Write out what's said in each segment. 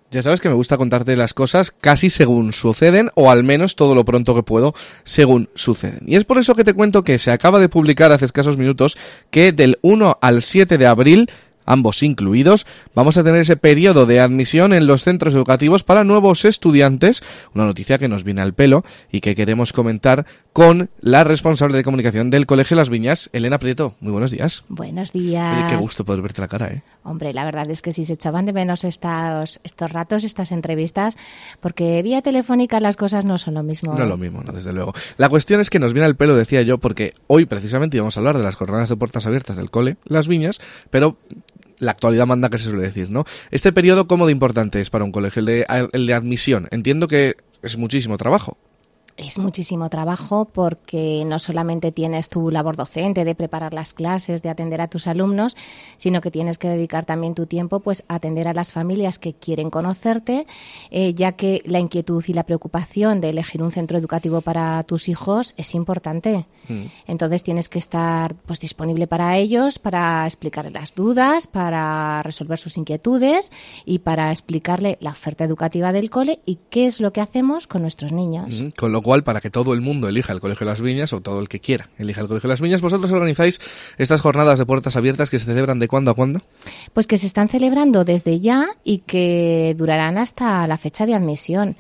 Ya sabes que me gusta contarte las cosas casi según suceden, o al menos todo lo pronto que puedo según suceden. Y es por eso que te cuento que se acaba de publicar hace escasos minutos que del 1 al 7 de abril, ambos incluidos, vamos a tener ese periodo de admisión en los centros educativos para nuevos estudiantes, una noticia que nos viene al pelo y que queremos comentar con la responsable de comunicación del Colegio Las Viñas, Elena Prieto. Muy buenos días. Buenos días. Oye, qué gusto poder verte la cara, ¿eh? Hombre, la verdad es que sí se echaban de menos estos ratos, estas entrevistas, porque vía telefónica las cosas no son lo mismo. No es lo mismo, no, desde luego. La cuestión es que nos viene al pelo, decía yo, porque hoy precisamente íbamos a hablar de las jornadas de puertas abiertas del Cole Las Viñas, pero la actualidad manda, que se suele decir, ¿no? Este periodo, ¿cómo de importante es para un colegio, el de admisión? Entiendo que es muchísimo trabajo. Es muchísimo trabajo porque no solamente tienes tu labor docente de preparar las clases, de atender a tus alumnos, sino que tienes que dedicar también tu tiempo pues a atender a las familias que quieren conocerte, ya que la inquietud y la preocupación de elegir un centro educativo para tus hijos es importante. Entonces tienes que estar pues disponible para ellos, para explicarles las dudas, para resolver sus inquietudes y para explicarle la oferta educativa del cole y qué es lo que hacemos con nuestros niños. Con lo cual, para que todo el mundo elija el Colegio Las Viñas, o todo el que quiera elija el Colegio Las Viñas, vosotros organizáis estas jornadas de puertas abiertas que se celebran ¿de cuándo a cuándo? Pues que se están celebrando desde ya y que durarán hasta la fecha de admisión.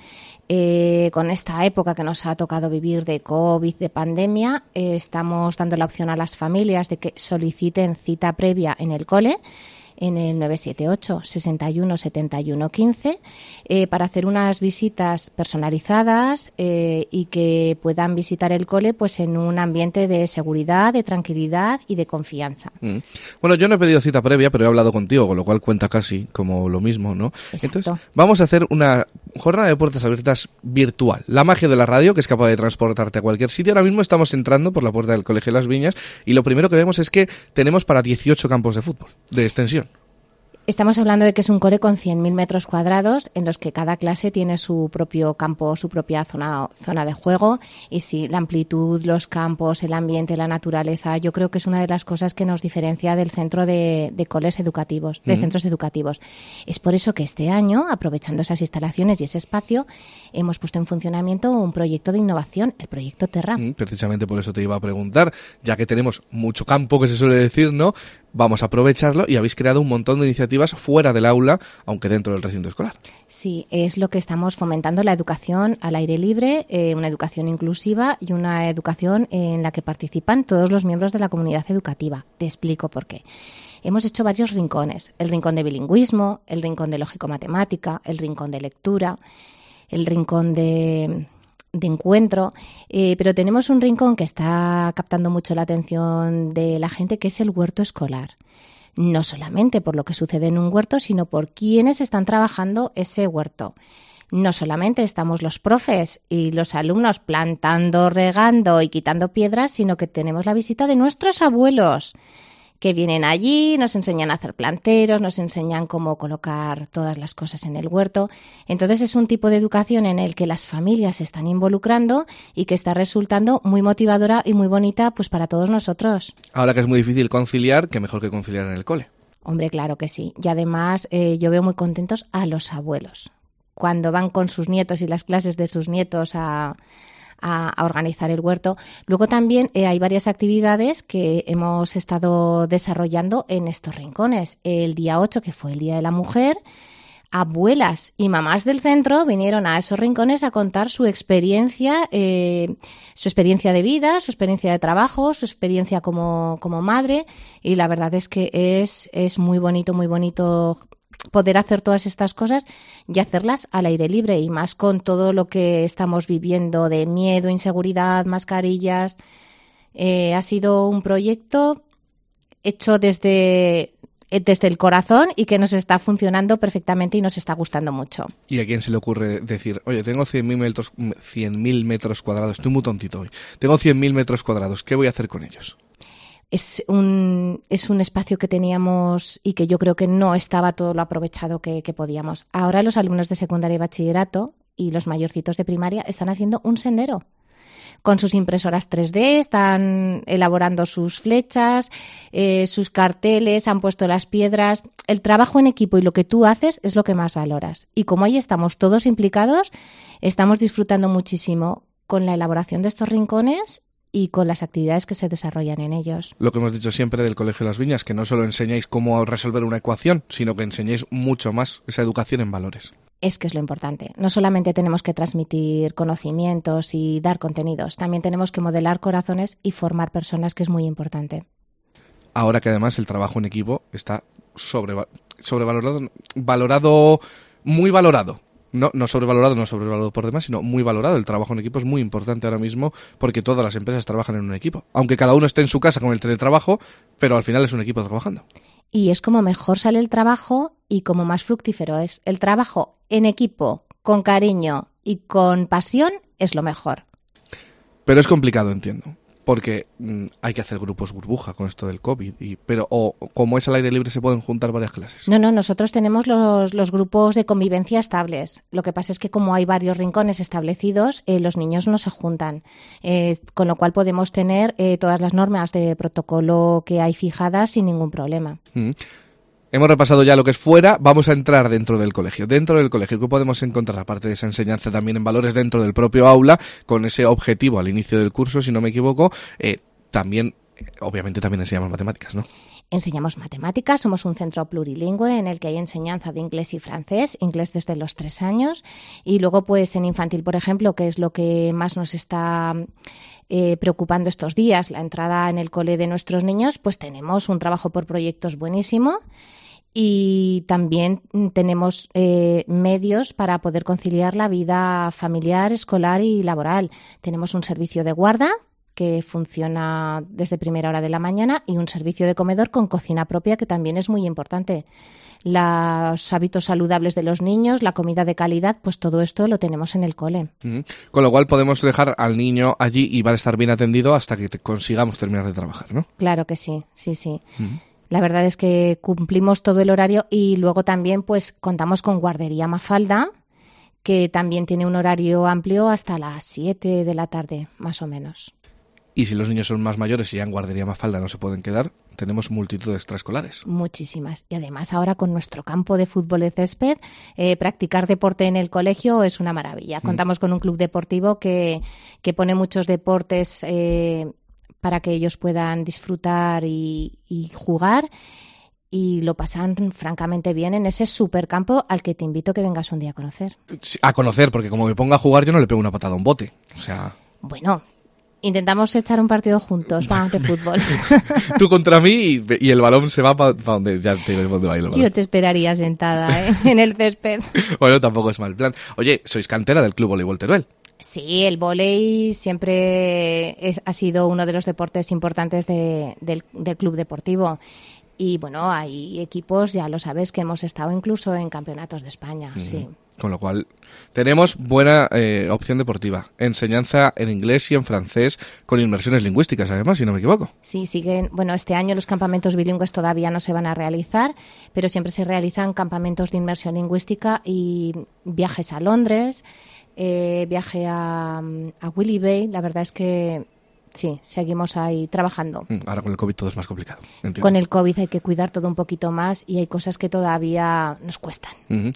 Con esta época que nos ha tocado vivir de COVID, de pandemia, estamos dando la opción a las familias de que soliciten cita previa en el cole, en el 978 61 71 15, para hacer unas visitas personalizadas y que puedan visitar el cole pues en un ambiente de seguridad, de tranquilidad y de confianza. Bueno, yo no he pedido cita previa, pero he hablado contigo, con lo cual cuenta casi como lo mismo, ¿no? Exacto. Entonces, vamos a hacer una jornada de puertas abiertas virtual. La magia de la radio, que es capaz de transportarte a cualquier sitio. Ahora mismo estamos entrando por la puerta del Colegio Las Viñas y lo primero que vemos es que tenemos para 18 campos de fútbol, de extensión. Estamos hablando de que es un cole con 100.000 metros cuadrados en los que cada clase tiene su propio campo, su propia zona de juego. Y sí, la amplitud, los campos, el ambiente, la naturaleza, yo creo que es una de las cosas que nos diferencia del centro de coles educativos, de centros educativos. Es por eso que este año, aprovechando esas instalaciones y ese espacio, hemos puesto en funcionamiento un proyecto de innovación, el proyecto Terra. Precisamente por eso te iba a preguntar, ya que tenemos mucho campo, que se suele decir, ¿no? Vamos a aprovecharlo y habéis creado un montón de iniciativas fuera del aula, aunque dentro del recinto escolar. Sí, es lo que estamos fomentando, la educación al aire libre, una educación inclusiva y una educación en la que participan todos los miembros de la comunidad educativa. Te explico por qué. Hemos hecho varios rincones, el rincón de bilingüismo, el rincón de lógico-matemática, el rincón de lectura, el rincón de encuentro, pero tenemos un rincón que está captando mucho la atención de la gente, que es el huerto escolar. No solamente por lo que sucede en un huerto, sino por quienes están trabajando ese huerto. No solamente estamos los profes y los alumnos plantando, regando y quitando piedras, sino que tenemos la visita de nuestros abuelos, que vienen allí, nos enseñan a hacer planteros, nos enseñan cómo colocar todas las cosas en el huerto. Entonces es un tipo de educación en el que las familias se están involucrando y que está resultando muy motivadora y muy bonita pues para todos nosotros. Ahora que es muy difícil conciliar, qué mejor que conciliar en el cole. Hombre, claro que sí. Y además yo veo muy contentos a los abuelos cuando van con sus nietos y las clases de sus nietos a organizar el huerto. Luego también hay varias actividades que hemos estado desarrollando en estos rincones. El día 8, que fue el Día de la Mujer, abuelas y mamás del centro vinieron a esos rincones a contar su experiencia de vida, su experiencia de trabajo, su experiencia como madre, y la verdad es que es muy bonito poder hacer todas estas cosas y hacerlas al aire libre, y más con todo lo que estamos viviendo de miedo, inseguridad, mascarillas. Ha sido un proyecto hecho desde el corazón y que nos está funcionando perfectamente y nos está gustando mucho. ¿Y a quién se le ocurre decir, oye, tengo 100.000 metros cuadrados, estoy muy tontito hoy, tengo 100.000 metros cuadrados, ¿qué voy a hacer con ellos? Es un espacio que teníamos y que yo creo que no estaba todo lo aprovechado que podíamos. Ahora los alumnos de secundaria y bachillerato y los mayorcitos de primaria están haciendo un sendero. con sus impresoras 3D, están elaborando sus flechas, sus carteles, han puesto las piedras. El trabajo en equipo y lo que tú haces es lo que más valoras. Y como ahí estamos todos implicados, estamos disfrutando muchísimo con la elaboración de estos rincones y con las actividades que se desarrollan en ellos. Lo que hemos dicho siempre del Colegio Las Viñas, que no solo enseñáis cómo resolver una ecuación, sino que enseñáis mucho más esa educación en valores. Es que es lo importante. No solamente tenemos que transmitir conocimientos y dar contenidos, también tenemos que modelar corazones y formar personas, que es muy importante. Ahora que además el trabajo en equipo está sobrevalorado, valorado, muy valorado. No sobrevalorado por demás, sino muy valorado. El trabajo en equipo es muy importante ahora mismo porque todas las empresas trabajan en un equipo. Aunque cada uno esté en su casa con el teletrabajo, pero al final es un equipo trabajando. Y es como mejor sale el trabajo y como más fructífero es. El trabajo en equipo, con cariño y con pasión, es lo mejor. Pero es complicado, entiendo. Porque hay que hacer grupos burbuja con esto del COVID. Pero como es al aire libre, se pueden juntar varias clases. No, nosotros tenemos los grupos de convivencia estables. Lo que pasa es que como hay varios rincones establecidos, los niños no se juntan. Con lo cual podemos tener todas las normas de protocolo que hay fijadas sin ningún problema. Hemos repasado ya lo que es fuera, vamos a entrar dentro del colegio. Dentro del colegio, ¿qué podemos encontrar? Aparte de esa enseñanza también en valores dentro del propio aula, con ese objetivo al inicio del curso, si no me equivoco, también, obviamente también enseñamos matemáticas, ¿no? Enseñamos matemáticas, somos un centro plurilingüe en el que hay enseñanza de inglés y francés, inglés desde los 3 años, y luego pues en infantil, por ejemplo, que es lo que más nos está preocupando estos días, la entrada en el cole de nuestros niños, pues tenemos un trabajo por proyectos buenísimo. Y también tenemos medios para poder conciliar la vida familiar, escolar y laboral. Tenemos un servicio de guarda que funciona desde primera hora de la mañana y un servicio de comedor con cocina propia, que también es muy importante. Los hábitos saludables de los niños, la comida de calidad, pues todo esto lo tenemos en el cole. Con lo cual podemos dejar al niño allí y va a estar bien atendido hasta que consigamos terminar de trabajar, ¿no? Claro que sí. La verdad es que cumplimos todo el horario y luego también pues contamos con guardería Mafalda, que también tiene un horario amplio hasta las 7 de la tarde, más o menos. Y si los niños son más mayores y ya en guardería Mafalda no se pueden quedar, tenemos multitud de extraescolares. Muchísimas. Y además ahora con nuestro campo de fútbol de césped, practicar deporte en el colegio es una maravilla. Contamos con un club deportivo que pone muchos deportes para que ellos puedan disfrutar y jugar, y lo pasan francamente bien en ese supercampo al que te invito a que vengas un día a conocer. A conocer, porque como me ponga a jugar yo no le pego una patada a un bote. O sea... Bueno, intentamos echar un partido juntos, vamos, de fútbol. Tú contra mí y el balón se va para donde ya te vemos dónde va el balón. Yo te esperaría sentada en el césped. Bueno, tampoco es mal plan. Oye, sois cantera del Club Voleibol Teruel. Sí, el vóley siempre ha sido uno de los deportes importantes del club deportivo. Y bueno, hay equipos, ya lo sabes, que hemos estado incluso en campeonatos de España, sí. Con lo cual, tenemos buena opción deportiva. Enseñanza en inglés y en francés, con inmersiones lingüísticas, además, si no me equivoco. Sí, siguen. Bueno, este año los campamentos bilingües todavía no se van a realizar, pero siempre se realizan campamentos de inmersión lingüística y viajes a Londres, viaje a Willy Bay. La verdad es que sí, seguimos ahí trabajando. Ahora con el COVID todo es más complicado. Entiendo. Con el COVID hay que cuidar todo un poquito más y hay cosas que todavía nos cuestan.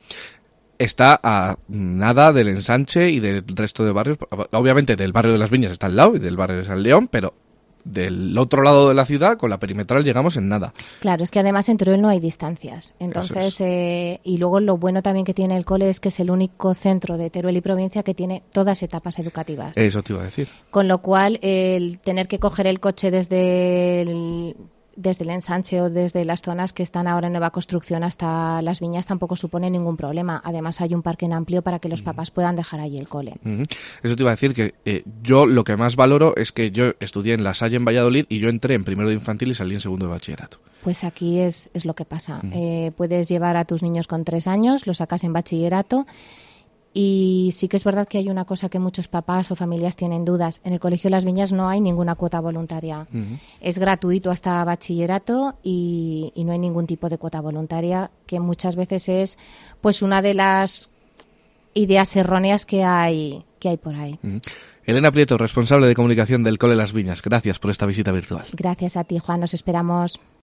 Está a nada del ensanche y del resto de barrios. Obviamente del barrio de Las Viñas está al lado y del barrio de San León, pero del otro lado de la ciudad, con la perimetral, llegamos en nada. Claro, es que además en Teruel no hay distancias. Entonces, y luego lo bueno también que tiene el cole es que es el único centro de Teruel y provincia que tiene todas etapas educativas. Eso te iba a decir. Con lo cual, el tener que coger el coche desde el ensanche o desde las zonas que están ahora en nueva construcción hasta Las Viñas tampoco supone ningún problema. Además hay un parque amplio para que los papás puedan dejar allí el cole. Eso te iba a decir que yo lo que más valoro es que yo estudié en La Salle en Valladolid y yo entré en primero de infantil y salí en segundo de bachillerato. Pues aquí es lo que pasa. Puedes llevar a tus niños con 3 años, los sacas en bachillerato. Y sí que es verdad que hay una cosa que muchos papás o familias tienen dudas. En el Colegio Las Viñas no hay ninguna cuota voluntaria. Es gratuito hasta bachillerato y no hay ningún tipo de cuota voluntaria, que muchas veces es pues una de las ideas erróneas que hay por ahí. Elena Prieto, responsable de comunicación del Cole Las Viñas. Gracias por esta visita virtual. Gracias a ti, Juan. Nos esperamos.